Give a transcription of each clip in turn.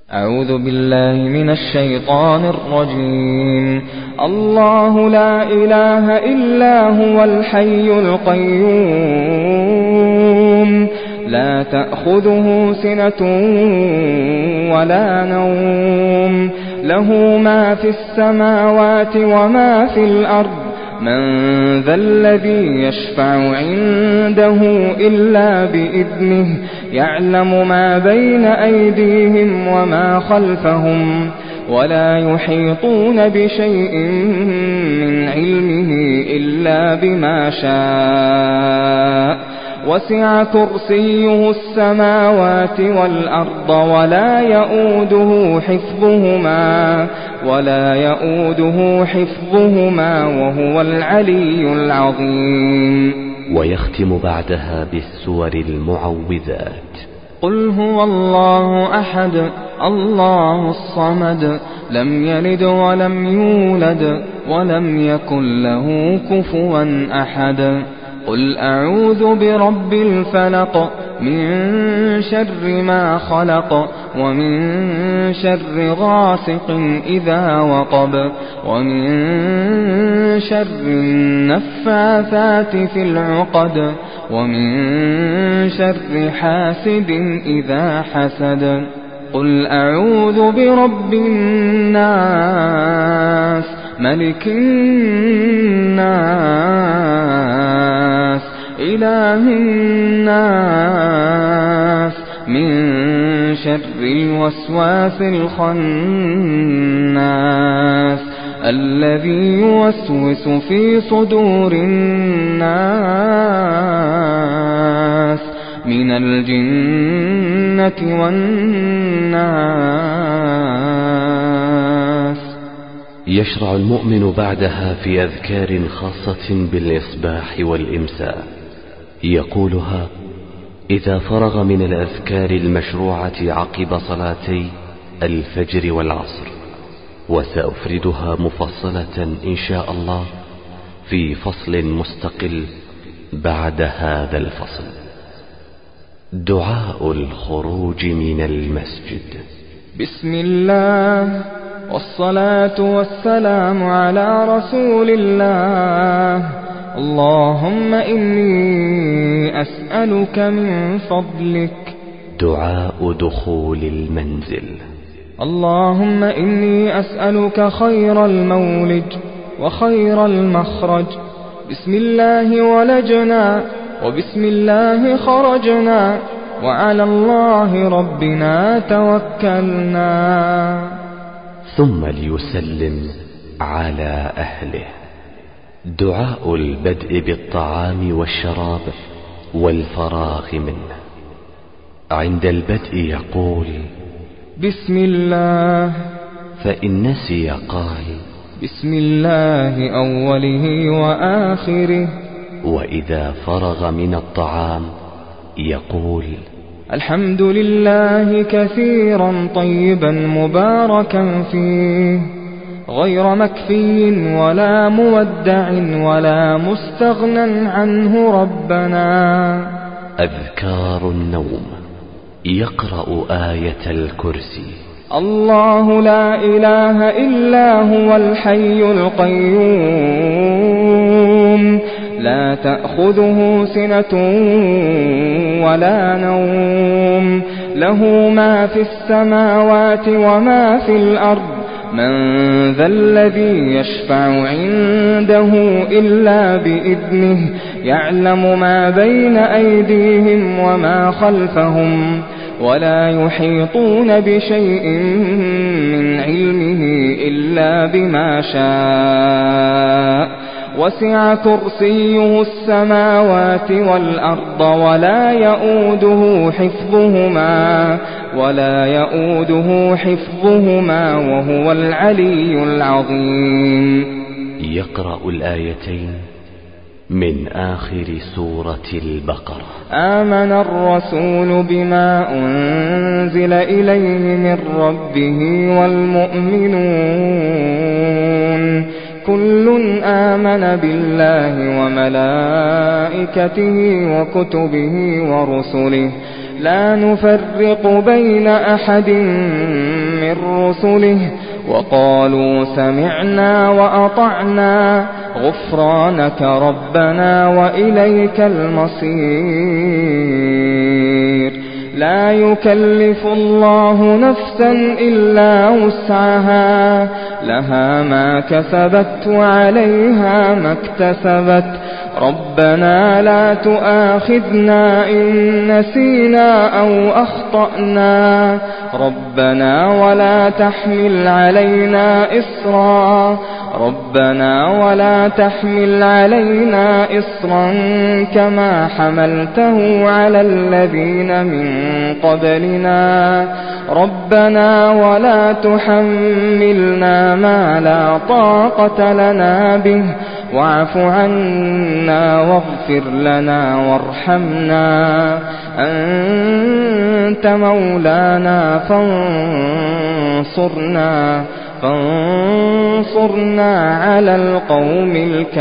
أعوذ بالله من الشيطان الرجيم. الله لا إله إلا هو الحي القيوم لا تأخذه سنة ولا نوم له ما في السماوات وما في الأرض من ذا الذي يشفع عنده إلا بإذنه يعلم ما بين أيديهم وما خلفهم ولا يحيطون بشيء من علمه إلا بما شاء وسع كرسيه السماوات والأرض ولا يؤوده حفظهما وهو العلي العظيم. ويختم بعدها بالسور المعوذات. قل هو الله أحد الله الصمد لم يلد ولم يولد ولم يكن له كفوا أحد. قل أعوذ برب الفلق من شر ما خلق ومن شر غاسق إذا وقب ومن شر النفاثات في العقد ومن شر حاسد إذا حسد. قل أعوذ برب الناس ملك الناس إله الناس من شر الوسواس الخناس الذي يوسوس في صدور الناس من الجنة والناس. يشرع المؤمن بعدها في أذكار خاصة بالإصباح والإمساء يقولها إذا فرغ من الأذكار المشروعة عقب صلاتي الفجر والعصر، وسأفردها مفصلة إن شاء الله في فصل مستقل بعد هذا الفصل. دعاء الخروج من المسجد. بسم الله والصلاة والسلام على رسول الله. اللهم إني أسألك من فضلك. دعاء دخول المنزل. اللهم إني أسألك خير المولج وخير المخرج. بسم الله ولجنا وبسم الله خرجنا وعلى الله ربنا توكلنا. ثم ليسلم على أهله. دعاء البدء بالطعام والشراب والفراغ منه. عند البدء يقول بسم الله، فإن نسي قال بسم الله أوله وآخره. وإذا فرغ من الطعام يقول الحمد لله كثيرا طيبا مباركا فيه غير مكفي ولا مودع ولا مستغنى عنه ربنا. أذكار النوم. يقرأ آية الكرسي. الله لا إله إلا هو الحي القيوم لا تأخذه سنة ولا نوم له ما في السماوات وما في الأرض من ذا الذي يشفع عنده إلا بإذنه يعلم ما بين أيديهم وما خلفهم ولا يحيطون بشيء من علمه إلا بما شاء وسع كرسيه السماوات والأرض ولا يؤوده حفظهما وهو العلي العظيم. يقرأ الآيتين من آخر سورة البقرة. آمن الرسول بما أنزل إليه من ربه والمؤمنون كل آمن بالله وملائكته وكتبه ورسله لا نفرق بين أحد من رسله وقالوا سمعنا وأطعنا غفرانك ربنا وإليك المصير. لا يكلف الله نفسا إلا وسعها لها ما كسبت وعليها ما اكتسبت ربنا لا تؤاخذنا إن نسينا أو أخطأنا ربنا ولا تحمل علينا إصرا كما حملته على الذين من قبلنا ربنا ولا تحملنا ما لا طاقة لنا به واعف عنا واغفر لنا وارحمنا أنت مولانا فانصرنا على القوم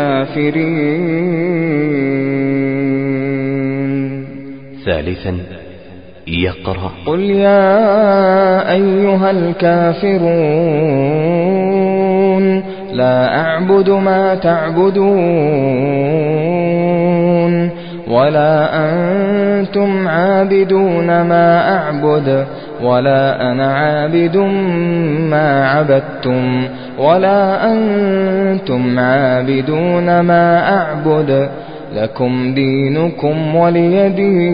الكافرين. ثالثا يقرأ قل يا أيها الكافرون لا أعبد ما تعبدون ولا أنتم عابدون ما أعبد ولا أنا عابد ما عبدتم ولا أنتم عابدون ما أعبد لكم دينكم ولي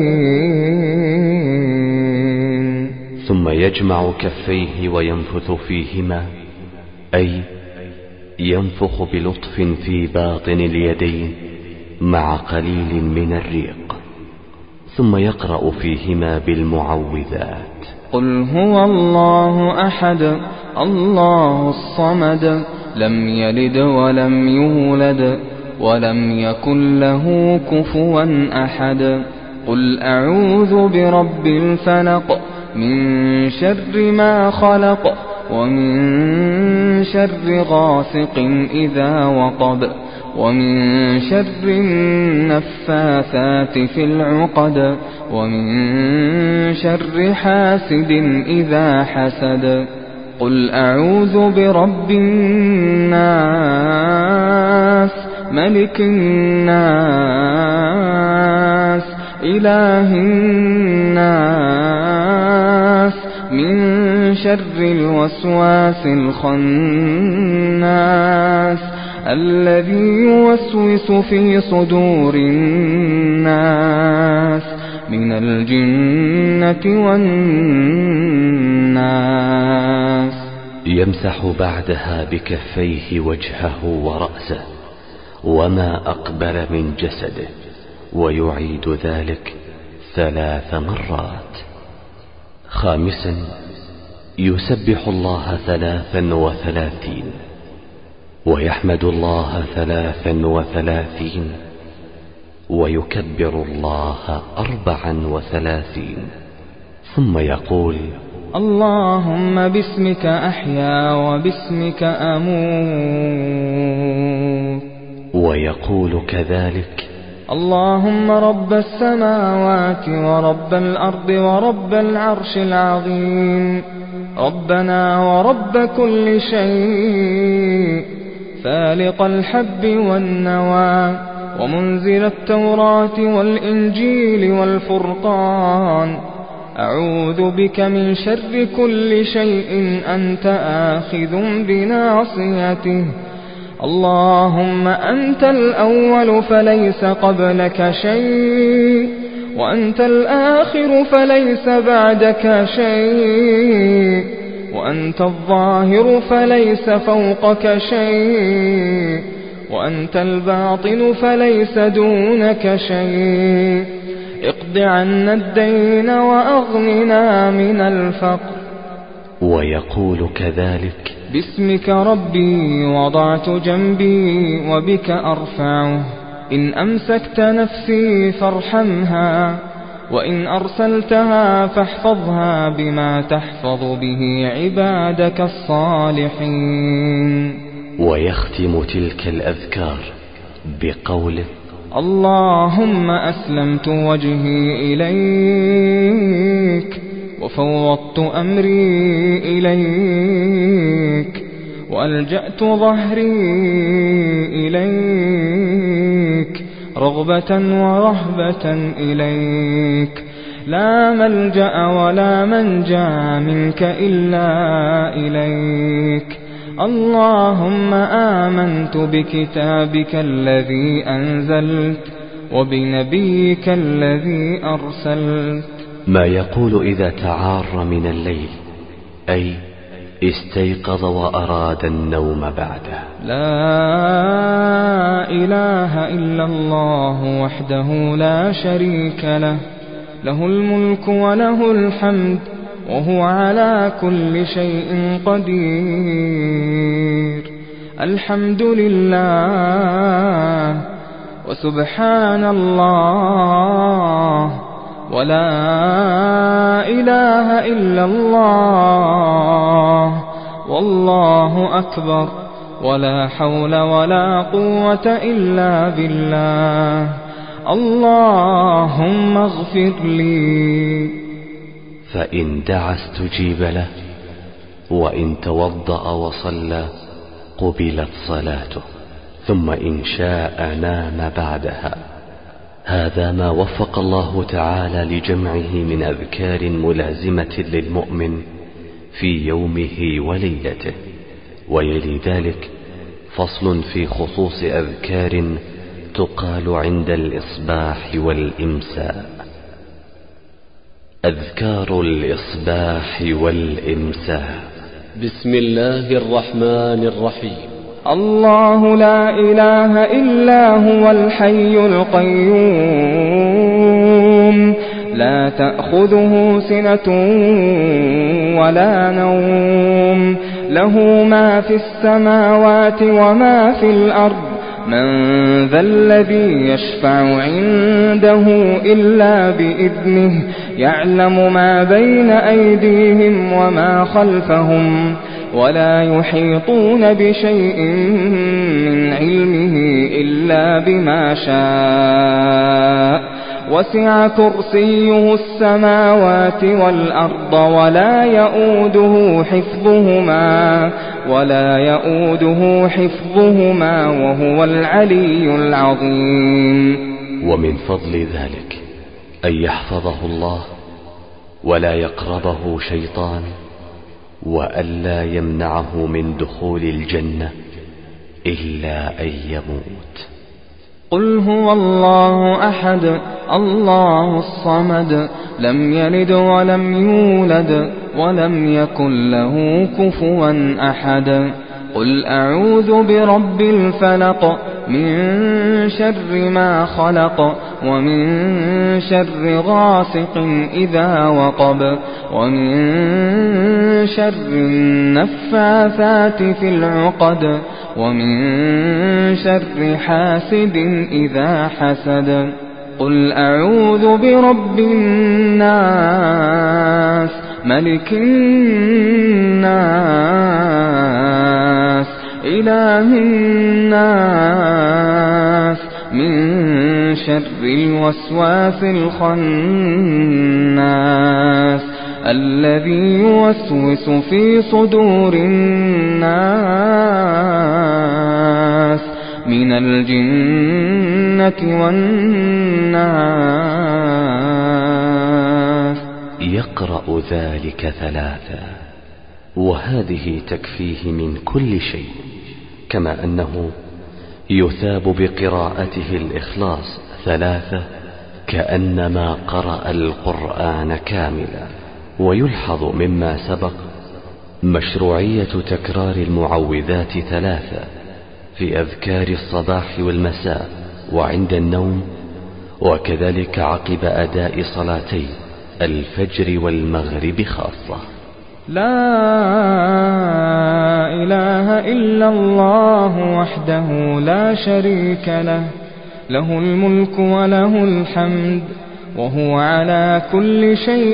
دين. ثم يجمع كفيه وينفث فيهما، أي ينفخ بلطف في باطن اليدين مع قليل من الريق، ثم يقرأ فيهما بالمعوذات. قل هو الله أحد الله الصمد لم يلد ولم يولد ولم يكن له كفوا أحد. قل أعوذ برب الفلق من شر ما خلق ومن شر غاسق إذا وقب ومن شر النفاثات في العقد ومن شر حاسد إذا حسد. قل أعوذ برب الناس ملك الناس إله الناس من شر الوسواس الخناس الذي يوسوس في صدور الناس من الجنة والناس. يمسح بعدها بكفيه وجهه ورأسه وما أقبل من جسده، ويعيد ذلك 3 مرات. خامسا يسبح الله 33 ويحمد الله 33 ويكبر الله 34، ثم يقول اللهم باسمك أحيا وباسمك أموت، ويقول كذلك اللهم رب السماوات ورب الأرض ورب العرش العظيم ربنا ورب كل شيء فالق الحب والنوى ومنزل التوراة والإنجيل والفرقان، أعوذ بك من شر كل شيء أنت آخذ بناصيته. اللهم أنت الأول فليس قبلك شيء وأنت الآخر فليس بعدك شيء وأنت الظاهر فليس فوقك شيء وأنت الباطن فليس دونك شيء. اقض عنا الدين وأغننا من الفقر. ويقول كذلك باسمك ربي وضعت جنبي وبك أرفعه، إن أمسكت نفسي فارحمها وإن أرسلتها فاحفظها بما تحفظ به عبادك الصالحين. ويختم تلك الأذكار بقوله اللهم أسلمت وجهي إليك وفوضت أمري إليك وألجأت ظهري إليك رغبة ورهبة إليك لا ملجأ ولا منجا منك إلا إليك اللهم آمنت بكتابك الذي أنزلت وبنبيك الذي أرسلت. ما يقول إذا تعار من الليل أي استيقظ وأراد النوم بعده: لا إله إلا الله وحده لا شريك له، له الملك وله الحمد وهو على كل شيء قدير. الحمد لله وسبحان الله ولا إله إلا الله والله أكبر ولا حول ولا قوة إلا بالله. اللهم اغفر لي. فإن دعا استجيب له، وإن توضأ وصلى قبلت صلاته، ثم إن شاء نام بعدها. هذا ما وفق الله تعالى لجمعه من أذكار ملازمة للمؤمن في يومه وليلته. ويلي ذلك فصل في خصوص أذكار تقال عند الإصباح والإمساء. أذكار الإصباح والإمساء. بسم الله الرحمن الرحيم. الله لا إله إلا هو الحي القيوم لا تأخذه سنة ولا نوم، له ما في السماوات وما في الأرض، من ذا الذي يشفع عنده إلا بإذنه، يعلم ما بين أيديهم وما خلفهم، ولا يحيطون بشيء من علمه إلا بما شاء، وسع كرسيه السماوات والأرض ولا يؤوده حفظهما وهو العلي العظيم. ومن فضل ذلك أن يحفظه الله ولا يقربه شيطان، وألا يمنعه من دخول الجنة إلا أن يموت. قل هو الله أحد الله الصمد لم يلد ولم يولد ولم يكن له كفوا أحد. قل أعوذ برب الفلق من شر ما خلق ومن شر غاسق إذا وقب ومن شر النفاثات في العقد ومن شر حاسد إذا حسد. قل أعوذ برب الناس ملك الناس إله الناس من شر الوسواس الخناس الذي يوسوس في صدور الناس من الجنة والناس. يقرأ ذلك 3، وهذه تكفيه من كل شيء، كما أنه يثاب بقراءته الإخلاص 3 كأنما قرأ القرآن كاملا. ويلحظ مما سبق مشروعية تكرار المعوذات 3 في أذكار الصباح والمساء وعند النوم، وكذلك عقب أداء صلاتي الفجر والمغرب خاصة. لا إله إلا الله وحده لا شريك له، له الملك وله الحمد وهو على كل شيء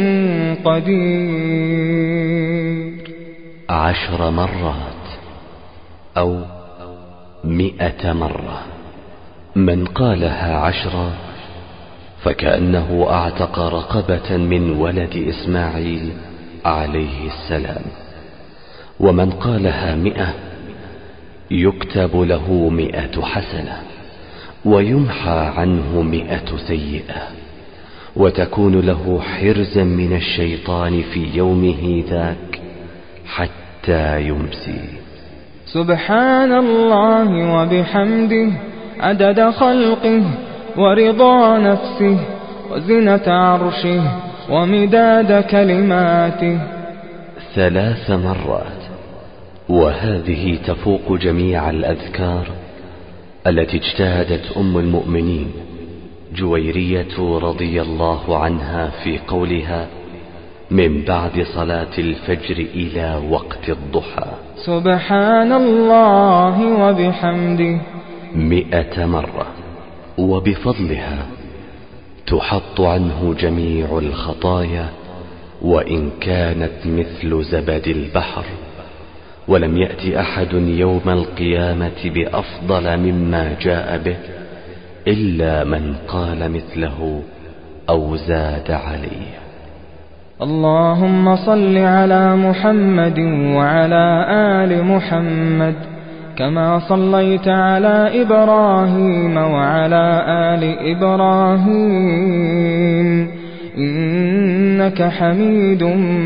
قدير. 10 مرات أو 100 مرة. من قالها 10 فكأنه أعتق رقبة من ولد إسماعيل عليه السلام. ومن قالها 100 يكتب له 100 حسنة ويمحى عنه 100 سيئة، وتكون له حرزا من الشيطان في يومه ذاك حتى يمسي. سبحان الله وبحمده عدد خلقه ورضا نفسه وزنة عرشه ومداد كلماته 3 مرات، وهذه تفوق جميع الأذكار التي اجتهدت أم المؤمنين جويرية رضي الله عنها في قولها من بعد صلاة الفجر إلى وقت الضحى. سبحان الله وبحمده 100 مرة، وبفضلها تحط عنه جميع الخطايا وإن كانت مثل زبد البحر، ولم يأتي أحد يوم القيامة بأفضل مما جاء به إلا من قال مثله أو زاد عليه. اللهم صل على محمد وعلى آل محمد كما صليت على إبراهيم وعلى آل إبراهيم إنك حميد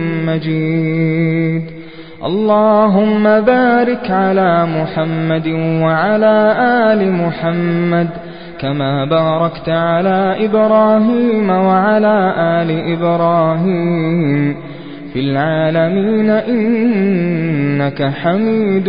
مجيد. اللهم بارك على محمد وعلى آل محمد كما باركت على إبراهيم وعلى آل إبراهيم في العالمين إنك حميد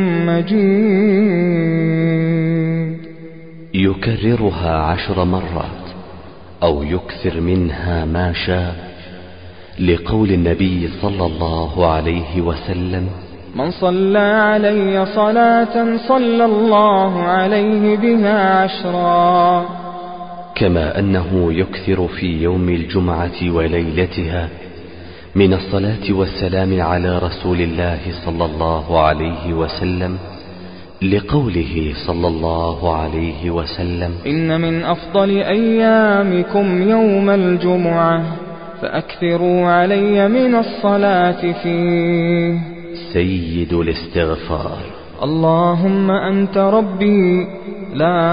مجيد. يكررها 10 مرات أو يكثر منها ما شاء، لقول النبي صلى الله عليه وسلم: من صلى علي صلاة صلى الله عليه بها 10. كما أنه يكثر في يوم الجمعة وليلتها من الصلاة والسلام على رسول الله صلى الله عليه وسلم، لقوله صلى الله عليه وسلم: إن من أفضل أيامكم يوم الجمعة فأكثروا علي من الصلاة فيه. سيد الاستغفار. اللهم أنت ربي لا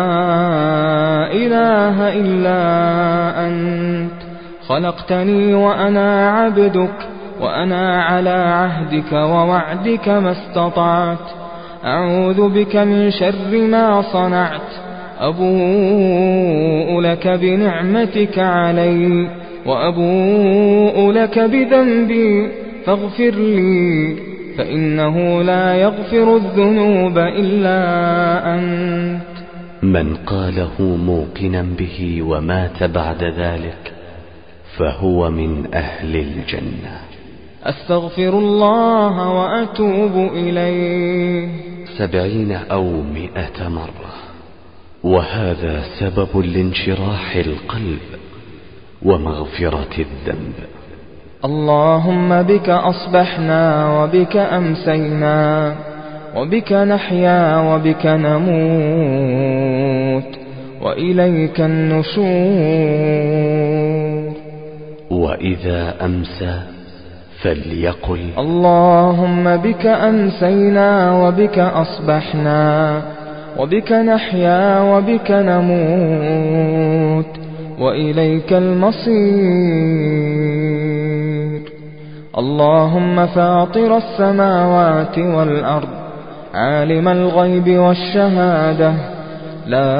إله إلا أنت، خلقتني وأنا عبدك، وأنا على عهدك ووعدك ما استطعت. أعوذ بك من شر ما صنعت، أبوء لك بنعمتك علي وأبوء لك بذنبي فاغفر لي، فإنه لا يغفر الذنوب إلا أنت. من قاله موقنا به ومات بعد ذلك فهو من أهل الجنة. أستغفر الله وأتوب إليه 70 أو 100 مرة، وهذا سبب لانشراح القلب ومغفرة الذنب. اللهم بك أصبحنا وبك أمسينا وبك نحيا وبك نموت وإليك النشور. وإذا أمسى فليقل: اللهم بك أمسينا وبك أصبحنا وبك نحيا وبك نموت وإليك المصير. اللهم فاطر السماوات والأرض، عالم الغيب والشهادة، لا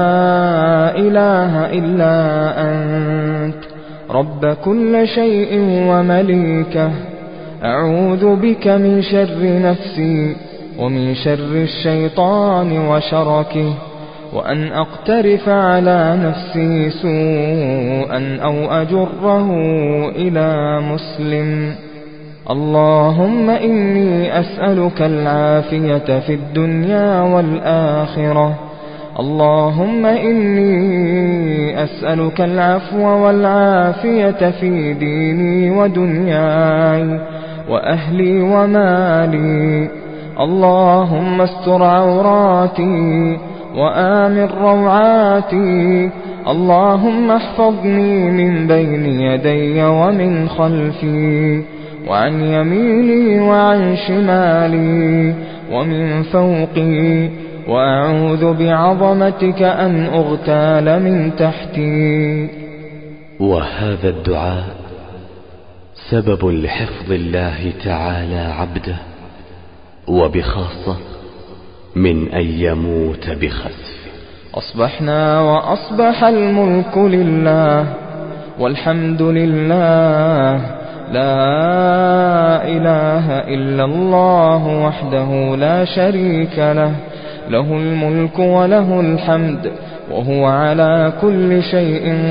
إله إلا أنت، رب كل شيء ومليكه. أعوذ بك من شر نفسي ومن شر الشيطان وشركه، وأن أقترف على نفسي سوءا أو أجره إلى مسلم. اللهم إني أسألك العافية في الدنيا والآخرة. اللهم إني أسألك العفو والعافية في ديني ودنياي وأهلي ومالي. اللهم استر عوراتي وآمن روعاتي. اللهم احفظني من بين يدي ومن خلفي وعن يميني وعن شمالي ومن فوقي، وأعوذ بعظمتك أن أغتال من تحتي. وهذا الدعاء سبب لحفظ الله تعالى عبده، وبخاصة من أن يموت بخسف. أصبحنا وأصبح الملك لله والحمد لله، لا إله إلا الله وحده لا شريك له، له الملك وله الحمد وهو على كل شيء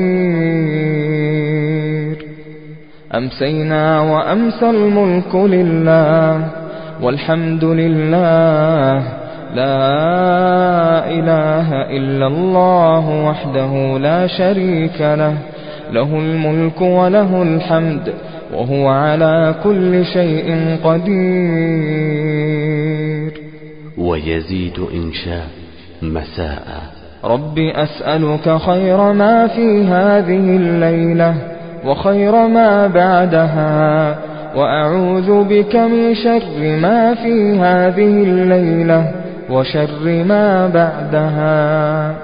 قدير. أمسينا وأمسى الملك لله والحمد لله، لا إله إلا الله وحده لا شريك له، له الملك وله الحمد وهو على كل شيء قدير. ويزيد إن شاء مساء. رب أسألك خير ما في هذه الليلة وخير ما بعدها، وأعوذ بك من شر ما في هذه الليلة وشر ما بعدها.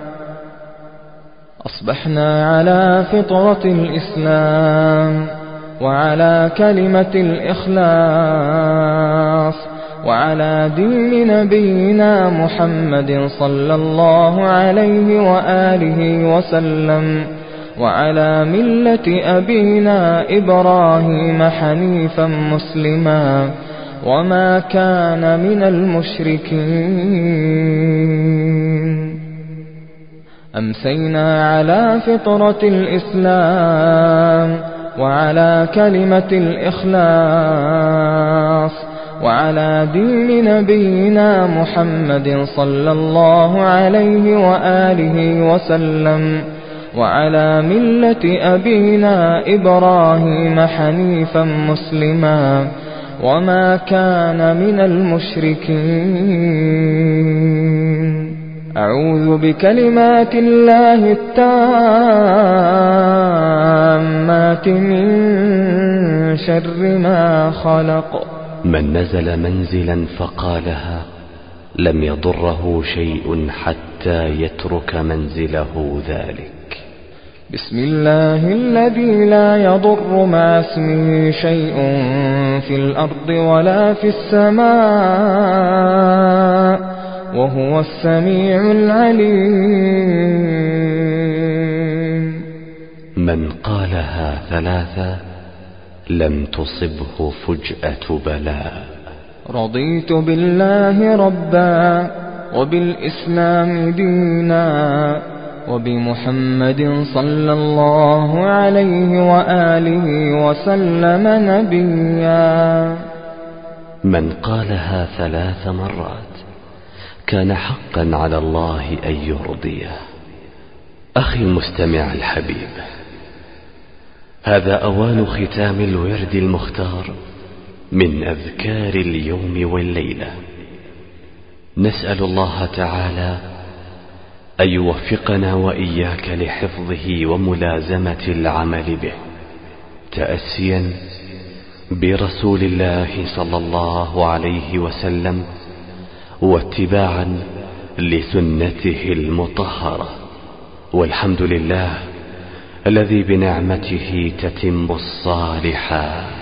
أصبحنا على فطرة الإسلام وعلى كلمة الإخلاص وعلى دين نبينا محمد صلى الله عليه وآله وسلم، وعلى ملة أبينا إبراهيم حنيفا مسلما وما كان من المشركين. أمسينا على فطرة الإسلام وعلى كلمة الإخلاص وعلى دين نبينا محمد صلى الله عليه وآله وسلم، وعلى ملة أبينا إبراهيم حنيفا مسلما وما كان من المشركين. أعوذ بكلمات الله التامات من شر ما خلق. من نزل منزلا فقالها لم يضره شيء حتى يترك منزله ذلك. بسم الله الذي لا يضر مع اسمه شيء في الأرض ولا في السماء وهو السميع العليم. من قالها ثلاثة لم تصبه فجأة بلاء. رضيت بالله ربا وبالإسلام دينا وبمحمد صلى الله عليه وآله وسلم نبيا. من قالها 3 مرات كان حقا على الله أن يرضيه. أخي المستمع الحبيب، هذا أوان ختام الورد المختار من أذكار اليوم والليلة. نسأل الله تعالى أن يوفقنا وإياك لحفظه وملازمة العمل به، تأسيا برسول الله صلى الله عليه وسلم واتباعا لسنته المطهرة. والحمد لله الذي بنعمته تتم الصالحات.